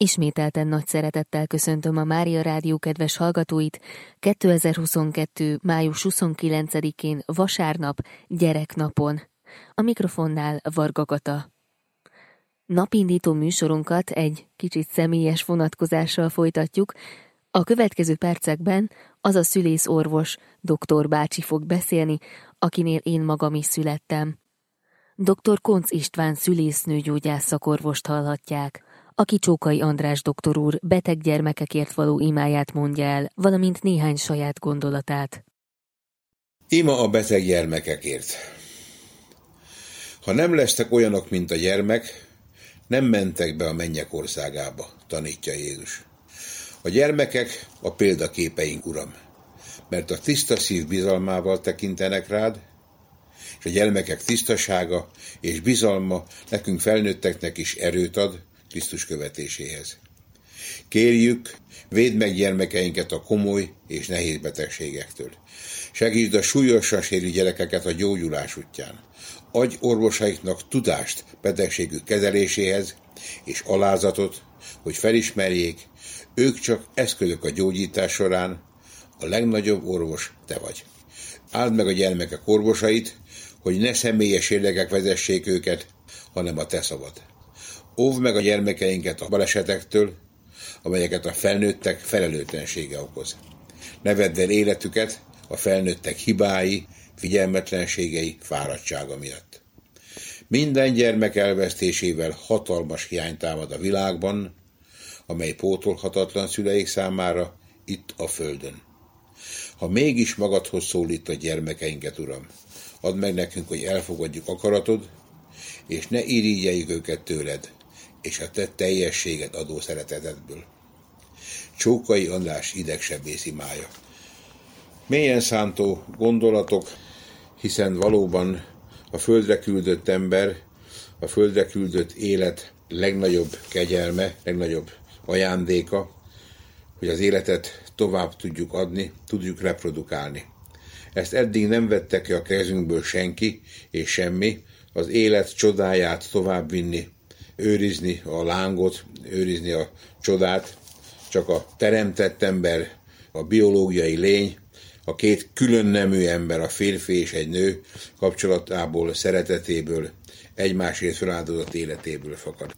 Ismételten nagy szeretettel köszöntöm a Mária Rádió kedves hallgatóit 2022. május 29-én vasárnap gyereknapon. A mikrofonnál Varga Kata. Napindító műsorunkat egy kicsit személyes vonatkozással folytatjuk. A következő percekben az a szülész-orvos Dr. bácsi fog beszélni, akinél én magam is születtem. Dr. Koncz István szülésznőgyógyász szakorvost hallhatják, aki Csókai András doktor úr beteg gyermekekért való imáját mondja el, valamint néhány saját gondolatát. Ima a beteg gyermekekért. Ha nem lesztek olyanok, mint a gyermek, nem mentek be a mennyek országába, tanítja Jézus. A gyermekek a példaképeink, Uram, mert a tiszta szív bizalmával tekintenek rád, és a gyermekek tisztasága és bizalma nekünk felnőtteknek is erőt ad Krisztus követéséhez. Kérjük, védd meg gyermekeinket a komoly és nehéz betegségektől. Segítsd a súlyosan sérült gyerekeket a gyógyulás útján. Adj orvosaiknak tudást betegségük kezeléséhez, és alázatot, hogy felismerjék, ők csak eszközök a gyógyítás során, a legnagyobb orvos te vagy. Áld meg a gyermekek orvosait, hogy ne személyes érdekek vezessék őket, hanem a te szavad. Óvd meg a gyermekeinket a balesetektől, amelyeket a felnőttek felelőtlensége okoz. Ne vedd el életüket a felnőttek hibái, figyelmetlenségei, fáradtsága miatt. Minden gyermek elvesztésével hatalmas hiány támad a világban, amely pótolhatatlan szüleik számára itt a földön. Ha mégis magadhoz szólít a gyermekeinket, Uram, add meg nekünk, hogy elfogadjuk akaratod, és ne irigyeljük őket tőled, és a te teljességet adó szeretetedből. Csókai András idegsebész imája. Mélyen szántó gondolatok, hiszen valóban a földre küldött ember, a földre küldött élet legnagyobb kegyelme, legnagyobb ajándéka, hogy az életet tovább tudjuk adni, tudjuk reprodukálni. Ezt eddig nem vette ki a kezünkből senki és semmi, az élet csodáját továbbvinni, őrizni a lángot, őrizni a csodát, csak a teremtett ember, a biológiai lény, a két külön nemű ember, a férfi és egy nő kapcsolatából, szeretetéből, egymásért feláldozott életéből fakad.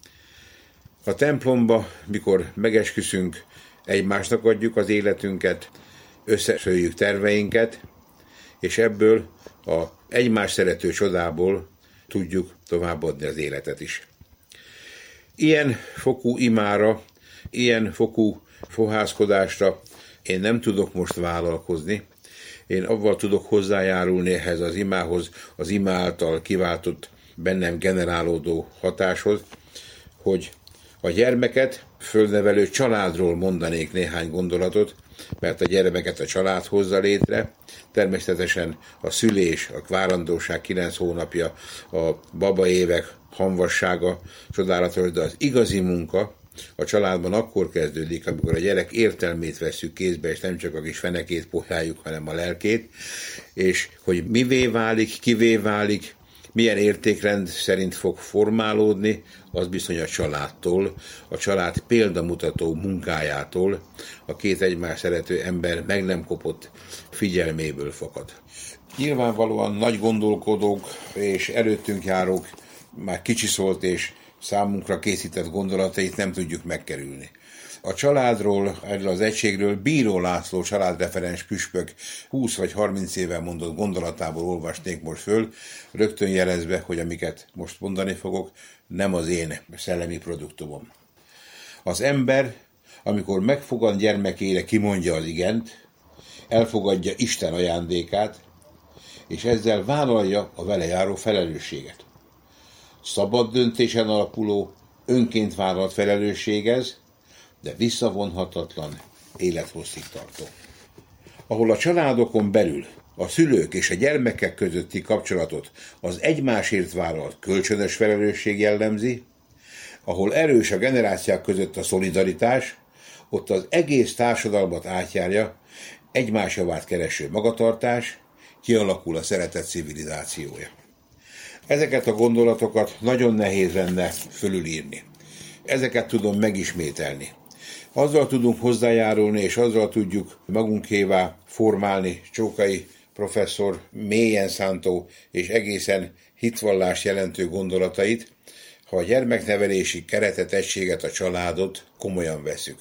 A templomba, mikor megesküszünk, egymásnak adjuk az életünket, összeszöljük terveinket, és ebből a egymás szerető csodából tudjuk továbbadni az életet is. Ilyen fokú imára, ilyen fokú fohászkodásra én nem tudok most vállalkozni. Én avval tudok hozzájárulni ehhez az imához, az ima által kiváltott bennem generálódó hatáshoz, hogy a gyermeket fölnevelő családról mondanék néhány gondolatot, mert a gyermeket a család hozza létre. Természetesen a szülés, a várandóság 9 hónapja, a baba évek hamvassága csodálatos, de az igazi munka a családban akkor kezdődik, amikor a gyerek értelmét vesszük kézbe, és nem csak a kis fenekét poháljuk, hanem a lelkét, és hogy mivé válik, kivé válik, milyen értékrend szerint fog formálódni, az bizony a családtól, a család példamutató munkájától, a két egymás szerető ember meg nem kopott figyelméből fakad. Nyilvánvalóan nagy gondolkodók és előttünk járók már kicsiszolt és számunkra készített gondolatait nem tudjuk megkerülni. A családról, erről az egységről Bíró László családreferens püspök 20 vagy 30 éve mondott gondolatából olvasnék most föl, rögtön jelezve, hogy amiket most mondani fogok, nem az én szellemi produktumom. Az ember, amikor megfogad gyermekére, kimondja az igent, elfogadja Isten ajándékát, és ezzel vállalja a vele járó felelősséget. Szabad döntésen alapuló, önként vállalt felelősség ez, de visszavonhatatlan, élethosszig tartó. Ahol a családokon belül a szülők és a gyermekek közötti kapcsolatot az egymásért vállalt kölcsönös felelősség jellemzi, ahol erős a generációk között a szolidaritás, ott az egész társadalmat átjárja egymás javát kereső magatartás, kialakul a szeretet civilizációja. Ezeket a gondolatokat nagyon nehéz lenne fölülírni. Ezeket tudom megismételni. Azzal tudunk hozzájárulni, és azzal tudjuk magunkévá formálni Csókai professzor mélyen szántó és egészen hitvallás jelentő gondolatait, ha a gyermeknevelési keretet, egységet, a családot komolyan veszük.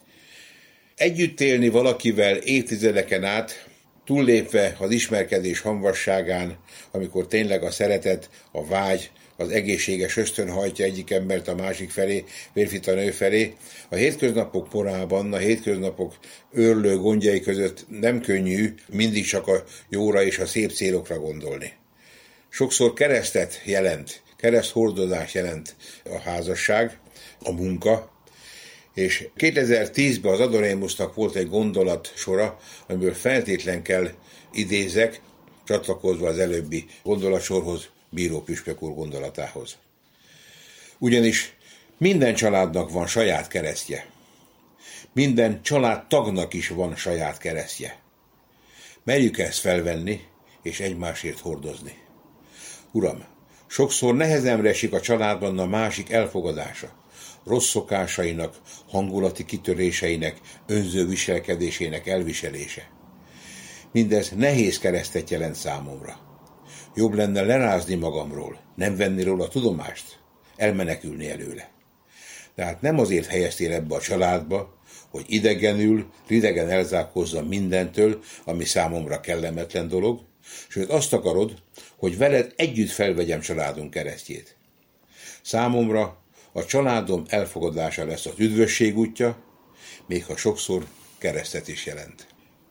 Együtt élni valakivel évtizedeken át, túllépve az ismerkedés hamvasságán, amikor tényleg a szeretet, a vágy, az egészséges ösztön hajtja egyik embert a másik felé, férfit a nő felé, a hétköznapok porában, a hétköznapok őrlő gondjai között nem könnyű mindig csak a jóra és a szép célokra gondolni. Sokszor keresztet jelent, kereszthordozás jelent a házasság, a munka, és 2010-ben az Adorémusnak volt egy gondolat sora, amiből feltétlen kell idézek, csatlakozva az előbbi gondolatsorhoz, Bíró püspök úr gondolatához. Ugyanis minden családnak van saját keresztje. Minden családtagnak is van saját keresztje. Merjük ezt felvenni, és egymásért hordozni. Uram, sokszor nehezemre esik a családban a másik elfogadása, rossz szokásainak, hangulati kitöréseinek, önző viselkedésének elviselése. Mindez nehéz keresztet jelent számomra. Jobb lenne lerázni magamról, nem venni róla tudomást, elmenekülni előle. Tehát nem azért helyeztél ebbe a családba, hogy ridegen elzárkózzam mindentől, ami számomra kellemetlen dolog, sőt azt akarod, hogy veled együtt felvegyem családunk keresztjét. Számomra a családom elfogadása lesz az üdvösség útja, még ha sokszor keresztet is jelent.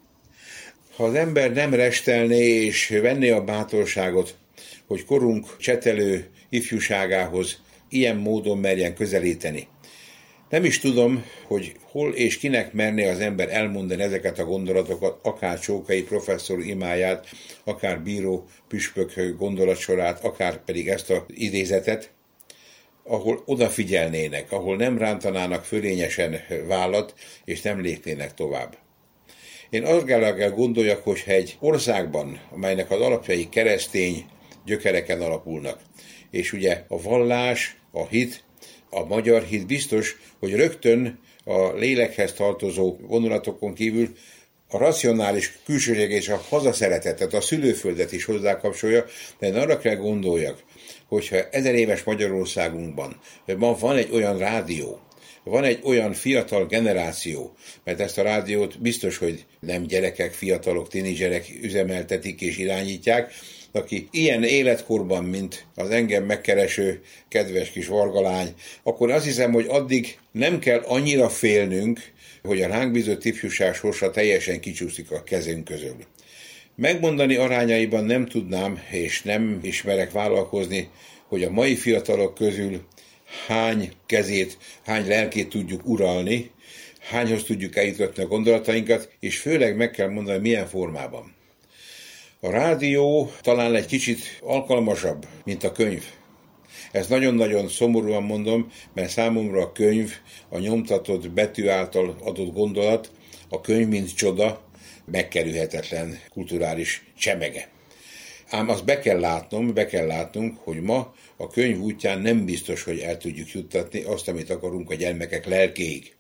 Ha az ember nem restelné és venné a bátorságot, hogy korunk csetelő ifjúságához ilyen módon merjen közelíteni. Nem is tudom, hogy hol és kinek merné az ember elmondani ezeket a gondolatokat, akár Csókai professzor imáját, akár Bíró püspök gondolatsorát, akár pedig ezt az idézetet, ahol odafigyelnének, ahol nem rántanának fölényesen vállat, és nem lépnének tovább. Én azt kell gondoljak, hogyha egy országban, amelynek az alapjai keresztény gyökereken alapulnak, és ugye a vallás, a hit, a magyar hit biztos, hogy rögtön a lélekhez tartozó vonulatokon kívül a racionális külsőség és a hazaszeretetet, a szülőföldet is hozzákapcsolja, de én arra kell gondoljak, hogyha 1000 éves Magyarországunkban ma van egy olyan rádió, van egy olyan fiatal generáció, mert ezt a rádiót biztos, hogy nem gyerekek, fiatalok, tínédzserek üzemeltetik és irányítják, aki ilyen életkorban, mint az engem megkereső kedves kis vargalány, akkor azt hiszem, hogy addig nem kell annyira félnünk, hogy a ránk bízott ifjúság sorsa teljesen kicsúszik a kezünk közül. Megmondani arányaiban nem tudnám, és nem ismerek vállalkozni, hogy a mai fiatalok közül hány kezét, hány lelkét tudjuk uralni, hányhoz tudjuk eljutatni a gondolatainkat, és főleg meg kell mondani, milyen formában. A rádió talán egy kicsit alkalmasabb, mint a könyv. Ezt nagyon-nagyon szomorúan mondom, mert számomra a könyv, a nyomtatott betű által adott gondolat, a könyv mint csoda, megkerülhetetlen kulturális csemege. Ám azt be kell látnunk, hogy ma a könyv útján nem biztos, hogy el tudjuk juttatni azt, amit akarunk a gyermekek lelkéig.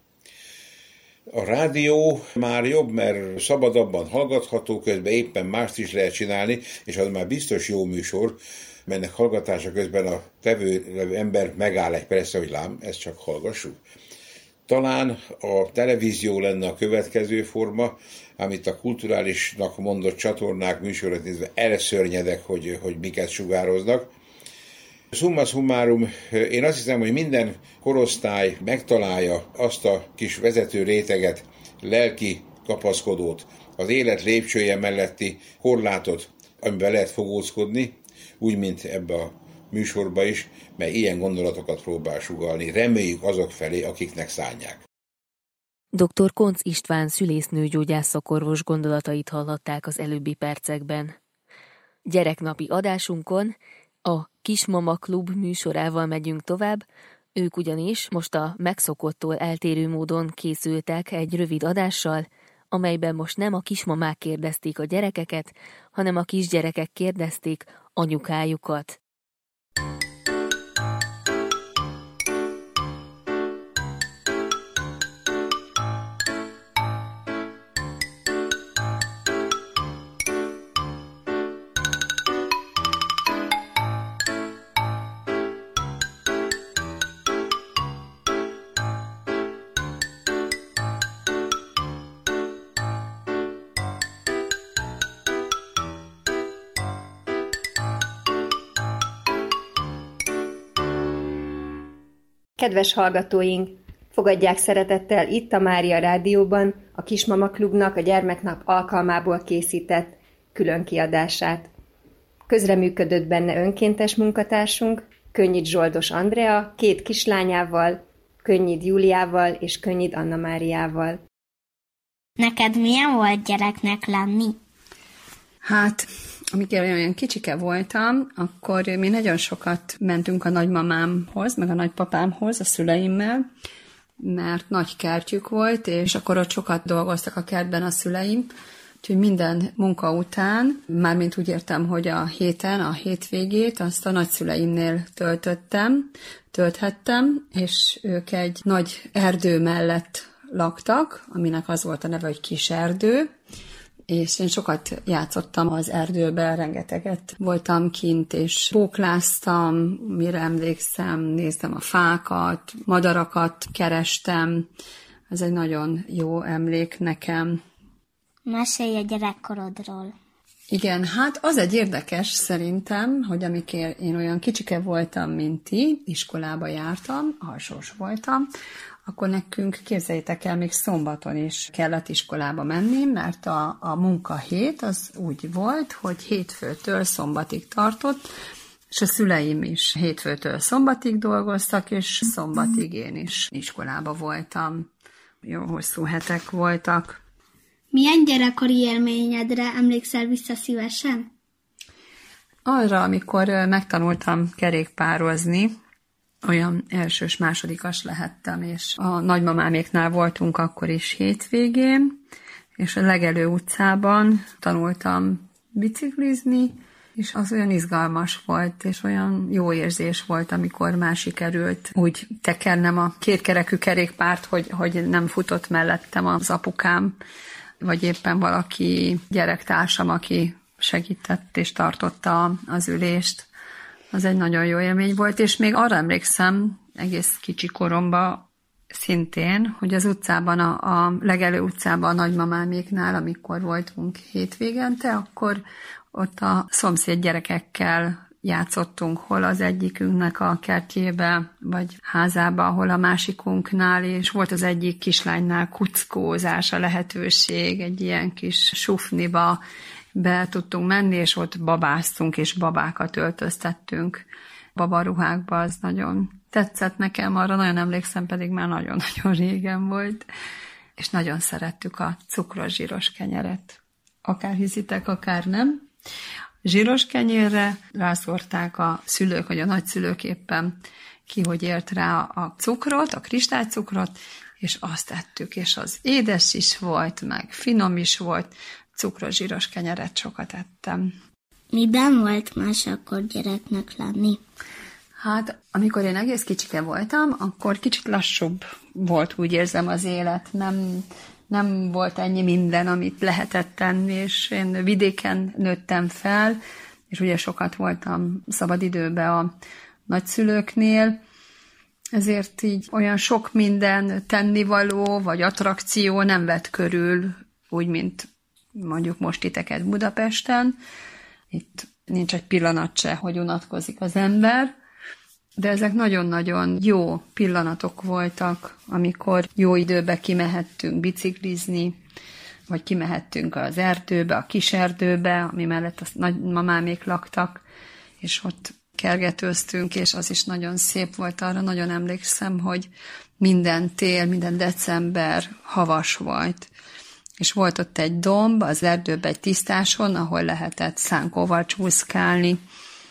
A rádió már jobb, mert szabadabban hallgatható, közben éppen mást is lehet csinálni, és az már biztos jó műsor, mennek hallgatása közben a tevő ember megáll egy persze, hogy lám, ezt csak hallgassuk. Talán a televízió lenne a következő forma, amit a kulturálisnak mondott csatornák műsorot nézve elszörnyedek, hogy miket sugároznak. Summa summarum, én azt hiszem, hogy minden korosztály megtalálja azt a kis vezető réteget, lelki kapaszkodót, az élet lépcsője melletti korlátot, amiben lehet fogózkodni, úgy, mint ebbe a műsorba is, mert ilyen gondolatokat próbál sugallni. Reméljük azok felé, akiknek szánják. Dr. Koncz István szülésznőgyógyász szakorvos gondolatait hallották az előbbi percekben. Gyereknapi adásunkon a Kismama Klub műsorával megyünk tovább, ők ugyanis most a megszokottól eltérő módon készültek egy rövid adással, amelyben most nem a kismamák kérdezték a gyerekeket, hanem a kisgyerekek kérdezték anyukájukat. Kedves hallgatóink, fogadják szeretettel itt a Mária Rádióban a Kismama Klubnak a Gyermeknap alkalmából készített külön kiadását. Közreműködött benne önkéntes munkatársunk, Könnyid Zsoldos Andrea, 2 kislányával, Könnyid Júliával és Könnyid Anna Máriával. Neked milyen volt gyereknek lenni? Hát, amikor olyan kicsike voltam, akkor mi nagyon sokat mentünk a nagymamámhoz, meg a nagypapámhoz, a szüleimmel, mert nagy kertjük volt, és akkor ott sokat dolgoztak a kertben a szüleim, úgyhogy minden munka után, mármint úgy értem, hogy a hétvégét, azt a nagyszüleimnél tölthettem, és ők egy nagy erdő mellett laktak, aminek az volt a neve, hogy kis erdő, és én sokat játszottam az erdőben, rengeteget voltam kint, és pókláztam, mire emlékszem, néztem a fákat, madarakat kerestem. Ez egy nagyon jó emlék nekem. Mesélj a gyerekkorodról. Igen, hát az egy érdekes szerintem, hogy amikor én olyan kicsike voltam, mint ti, iskolába jártam, alsós voltam, akkor nekünk, képzeljétek el, még szombaton is kellett iskolába menni, mert a munkahét az úgy volt, hogy hétfőtől szombatig tartott, és a szüleim is hétfőtől szombatig dolgoztak, és szombatig én is iskolába voltam. Jó hosszú hetek voltak. Milyen gyerekkori élményedre emlékszel vissza szívesen? Arra, amikor megtanultam kerékpározni, olyan elsős, másodikas lehettem, és a nagymamáméknál voltunk akkor is hétvégén, és a Legelő utcában tanultam biciklizni, és az olyan izgalmas volt, és olyan jó érzés volt, amikor már sikerült úgy tekernem a kétkerekű kerékpárt, hogy nem futott mellettem az apukám, vagy éppen valaki gyerektársam, aki segített és tartotta az ülést. Az egy nagyon jó élmény volt, és még arra emlékszem, egész kicsi koromban szintén, hogy az utcában, a Legelő utcában a nagymamáméknál, amikor voltunk hétvégente, akkor ott a szomszéd gyerekekkel játszottunk, hol az egyikünknek a kertjébe, vagy házába, hol a másikunknál, és volt az egyik kislánynál kuckózása lehetőség, egy ilyen kis sufniba be tudtunk menni, és ott babáztunk, és babákat öltöztettünk babaruhákba, az nagyon tetszett nekem, arra nagyon emlékszem, pedig már nagyon-nagyon régen volt, és nagyon szerettük a cukros zsíros kenyeret. Akár hiszitek, akár nem. Zsíros kenyérre rászórták a szülők, vagy a nagyszülők éppen ki, hogy ért rá a cukrot, a kristálycukrot, és azt ettük, és az édes is volt, meg finom is volt, cukros zsíros kenyeret sokat ettem. Miben volt más akkor gyereknek lenni? Hát, amikor én egész kicsike voltam, akkor kicsit lassúbb volt, úgy érzem, az élet. Nem volt ennyi minden, amit lehetett tenni, és én vidéken nőttem fel, és ugye sokat voltam szabadidőben a nagyszülőknél, ezért így olyan sok minden tennivaló, vagy attrakció nem vett körül, úgy, mint mondjuk most titeket Budapesten. Itt nincs egy pillanat se, hogy unatkozik az ember, de ezek nagyon-nagyon jó pillanatok voltak, amikor jó időben kimehettünk biciklizni, vagy kimehettünk az erdőbe, a kis erdőbe, ami mellett a nagymamámék laktak, és ott kergetőztünk, és az is nagyon szép volt. Arra nagyon emlékszem, hogy minden tél, minden december havas volt. És volt ott egy domb az erdőben, egy tisztáson, ahol lehetett szánkóval csúszkálni,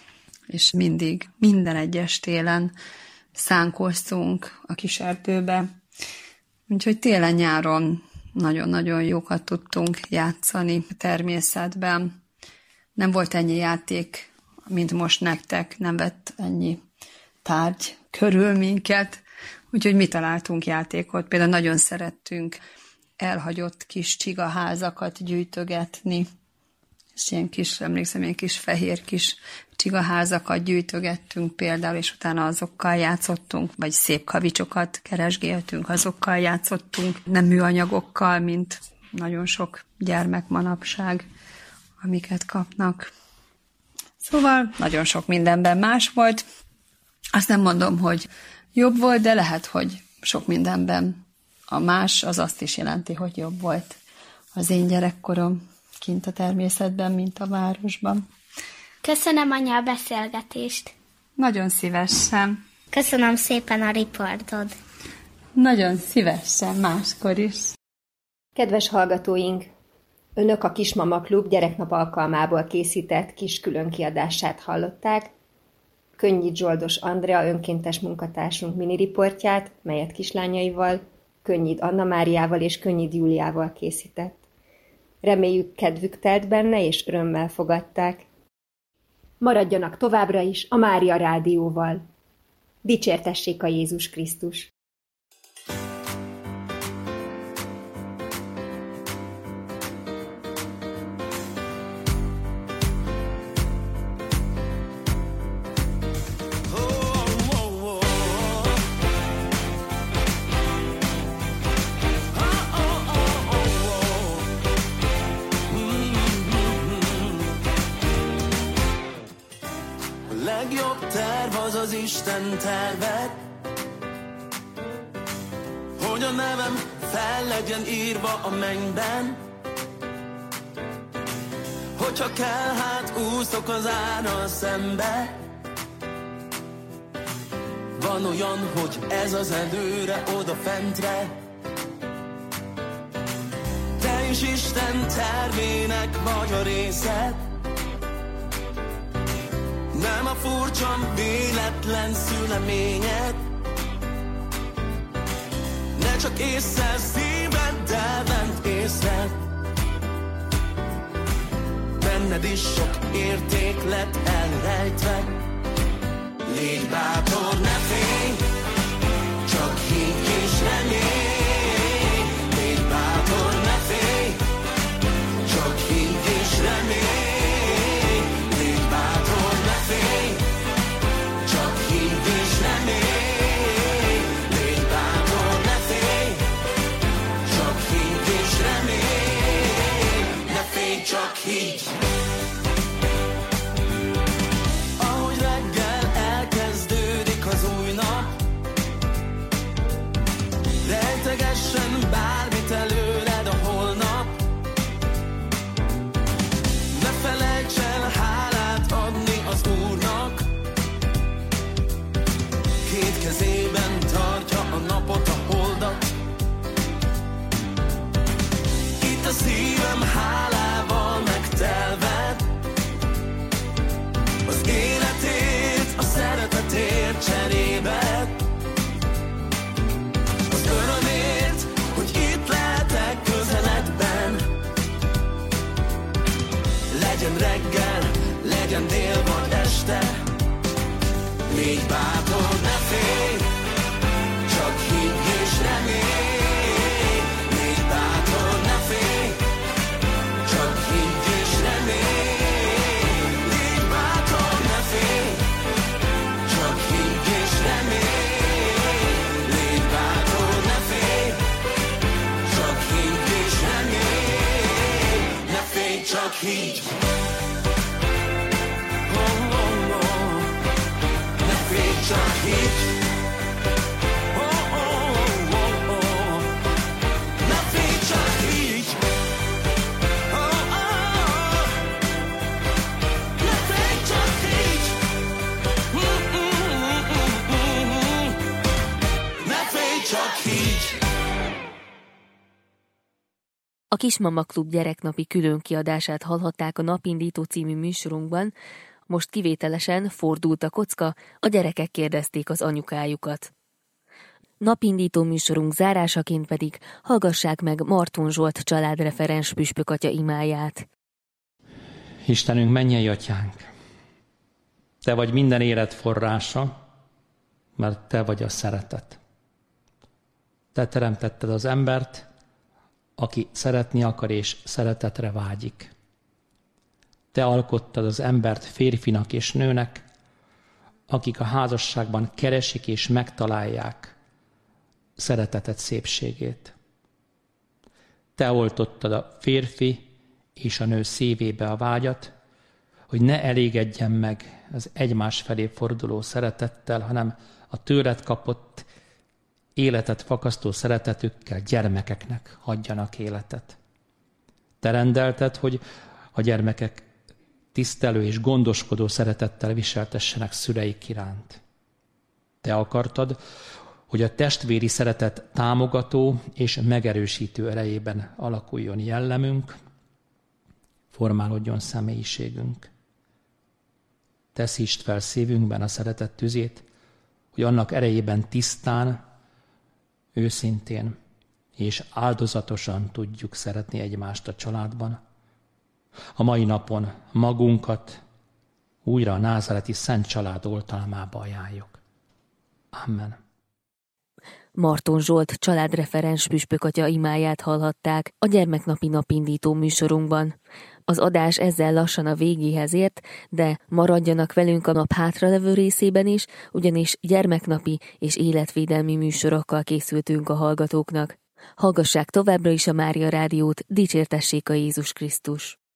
és mindig, minden egyes télen szánkóztunk a kis erdőbe. Úgyhogy télen-nyáron nagyon-nagyon jókat tudtunk játszani a természetben. Nem volt ennyi játék, mint most nektek, nem vett ennyi tárgy körül minket, úgyhogy mi találtunk játékot. Például nagyon szerettünk elhagyott kis csigaházakat gyűjtögetni, és emlékszem, ilyen kis fehér kis csigaházakat gyűjtögettünk például, és utána azokkal játszottunk, vagy szép kavicsokat keresgéltünk, azokkal játszottunk, nem műanyagokkal, mint nagyon sok gyermek manapság, amiket kapnak. Szóval nagyon sok mindenben más volt. Azt nem mondom, hogy jobb volt, de lehet, hogy sok mindenben a más az azt is jelenti, hogy jobb volt az én gyerekkorom kint a természetben, mint a városban. Köszönöm, anya, a beszélgetést. Nagyon szívesen. Köszönöm szépen a riportod. Nagyon szívesen, máskor is. Kedves hallgatóink! Önök a Kismama Klub gyereknap alkalmából készített kis különkiadását hallották, Könnyid Zsoldos Andrea önkéntes munkatársunk miniriportját, melyet kislányaival, Könnyid Anna Máriával és Könnyid Júliával készített. Reméljük, kedvük telt benne, és örömmel fogadták. Maradjanak továbbra is a Mária Rádióval. Dicsértessék a Jézus Krisztus! Az Isten terve, hogy a nevem fel legyen írva a mennyben. Hogyha kell, hát úszok az árral szembe. Van olyan, hogy ez az előre, oda fentre. Te is Isten tervének vagy a részed. Nem a furcsa, véletlen szüleményed. Ne csak észre, szíveddel bent észre. Benned is sok érték lett elrejtve. Légy bátor, ne félj, csak higgy és remélj. Légy bátor, ne félj, csak higgy és remélj. Csak higgy! Ahogy reggel elkezdődik az új nap, rejtegessen bármit előled a holnap. Ne felejts el hálát adni az Úrnak. Két kezében tartja a napot, a holdat. Itt a szívem hálával megtelved, az életét, a szeretetért cserébe, az örömért, hogy itt lehetek közeledben. Legyen reggel, legyen dél vagy este, légy bátor, ne félj, csak higgy és remélj. Csak higgy! Oh, oh, oh. Ne félj, csak higgy! Oh, oh, oh, oh. Ne félj, csak higgy! Oh, oh. Ne félj, csak higgy! Ne félj, csak higgy! A Kismama Klub gyereknapi különkiadását hallhatták a Napindító című műsorunkban, most kivételesen fordult a kocka, a gyerekek kérdezték az anyukájukat. Napindító műsorunk zárásaként pedig hallgassák meg Marton Zsolt családreferens püspökatya imáját. Istenünk, mennyei atyánk, Te vagy minden élet forrása, mert Te vagy a szeretet. Te teremtetted az embert, aki szeretni akar és szeretetre vágyik. Te alkottad az embert férfinak és nőnek, akik a házasságban keresik és megtalálják szeretetet szépségét. Te oltottad a férfi és a nő szívébe a vágyat, hogy ne elégedjen meg az egymás felé forduló szeretettel, hanem a tőled kapott életet fakasztó szeretetükkel gyermekeknek adjanak életet. Te rendelted, hogy a gyermekek tisztelő és gondoskodó szeretettel viseltessenek szüleik iránt. Te akartad, hogy a testvéri szeretet támogató és megerősítő erejében alakuljon jellemünk, formálódjon személyiségünk. Te szítsd fel szívünkben a szeretet tüzét, hogy annak erejében tisztán, őszintén és áldozatosan tudjuk szeretni egymást a családban. A mai napon magunkat újra a názáreti Szent Család oltalmába ajánljuk. Amen. Marton Zsolt családreferens püspökatya imáját hallhatták a gyermeknapi napindító műsorunkban. Az adás ezzel lassan a végéhez ért, de maradjanak velünk a nap hátralevő részében is, ugyanis gyermeknapi és életvédelmi műsorokkal készültünk a hallgatóknak. Hallgassák továbbra is a Mária Rádiót, dicsértessék a Jézus Krisztus!